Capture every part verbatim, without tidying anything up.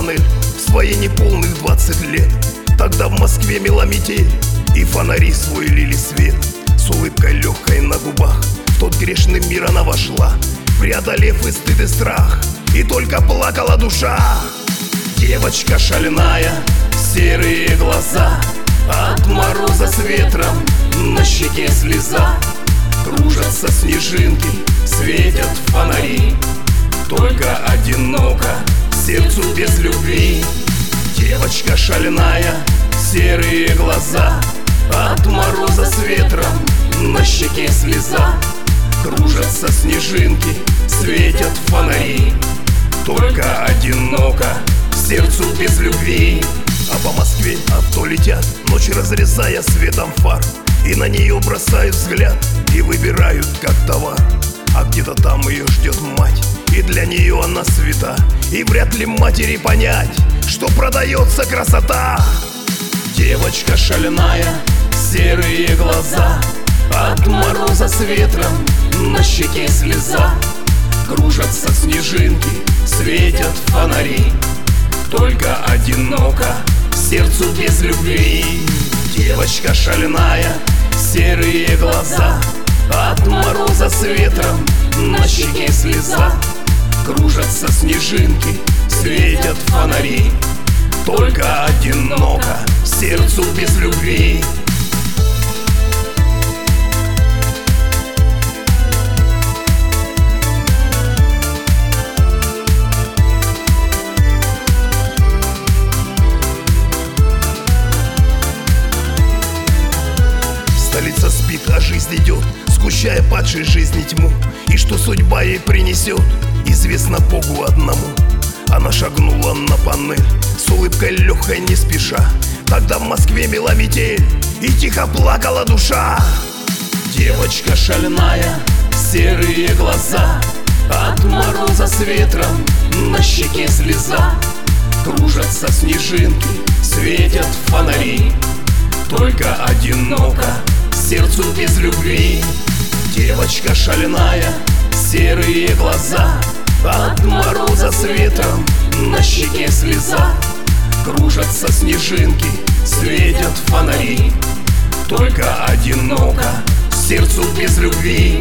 панель в свои неполных двадцать лет. Тогда в Москве мела метель, и фонари свой лили свет. С улыбкой легкой на губах в тот грешный мир она вошла, преодолев и стыд, и страх, и только плакала душа. Девочка шальная, серые глаза, от мороза с ветром на щеке слеза. Кружатся снежинки, светят фонари, только одиноко сердцу без любви. Девочка шальная, серые глаза, от мороза с ветром на щеке слеза. Кружатся снежинки, светят фонари, только одиноко сердцу без любви. А по Москве авто летят, ночь разрезая светом фар, и на нее бросают взгляд и выбирают как товар. А где-то там ее ждет мать, и для нее она свята, и вряд ли матери понять, что продается красота. Девочка шальная, серые глаза, от мороза с ветром на щеке слеза. Кружатся снежинки, светят фонари, только одиноко сердцу без любви. Девочка шальная, серые глаза, от мороза с ветром на щеке слеза. Кружатся снежинки, светят фонари, только одиноко сердцу без любви. Столица спит, а жизнь идет, сгущая падшей жизни тьму. И что судьба ей принесет, известно Богу одному. Она шагнула на панель с улыбкой легкой не спеша. Тогда в Москве мела метель, и тихо плакала душа. Девочка шальная, серые глаза, от мороза с ветром на щеке слеза. Кружатся снежинки, светят фонари, только одиноко сердцу без любви. Девочка шальная, серые глаза, от мороза с ветром на щеке слеза. Кружатся снежинки, светят фонари, только одиноко сердцу без любви.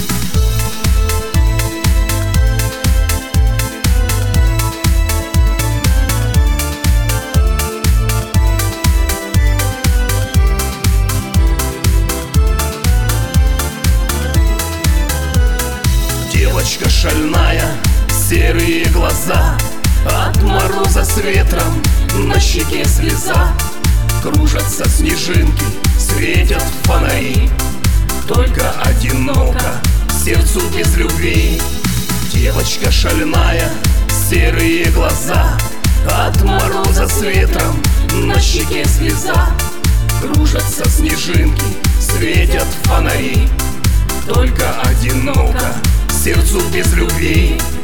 Девочка шальная, серые глаза, от мороза с ветром на щеке слеза. Кружатся снежинки, светят фонари, только одиноко сердцу без любви. Девочка шальная, серые глаза, от мороза с ветром на щеке слеза. Кружатся снежинки, светят фонари, только одиноко сердцу без любви.